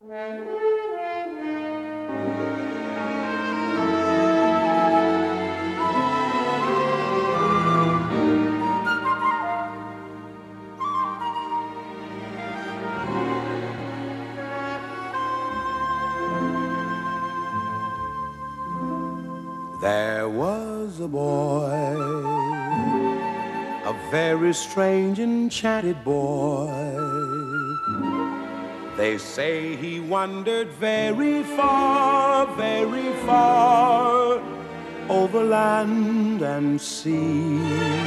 There was a boy, a very strange, enchanted boy. They say he wandered very far, over land and sea.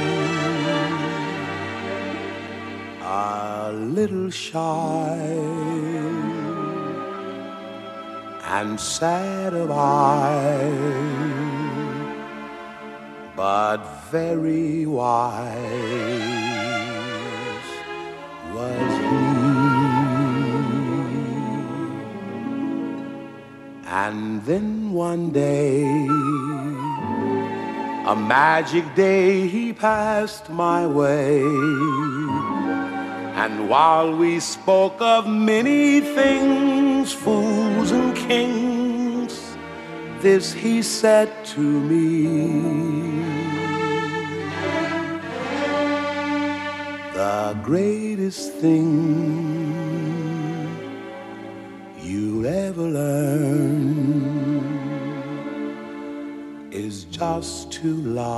A little shy and sad of eye, but very wise was he. And then one day, a magic day, he passed my way. And while we spoke of many things, fools and kings, this he said to me: the greatest thing you'll ever learn is just to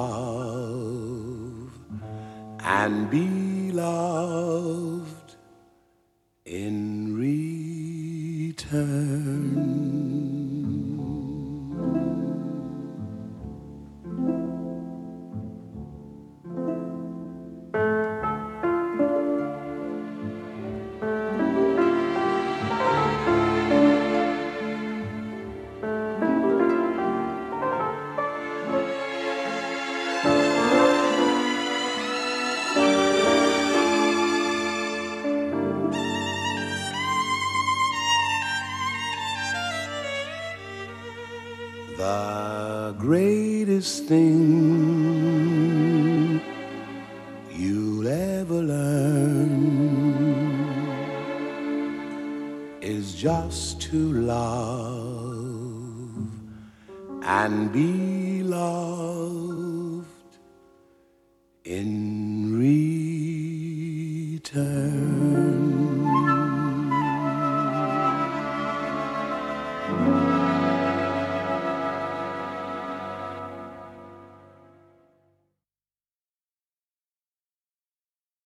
love and be loved in return. The greatest thing you'll ever learn is just to love and be loved in return.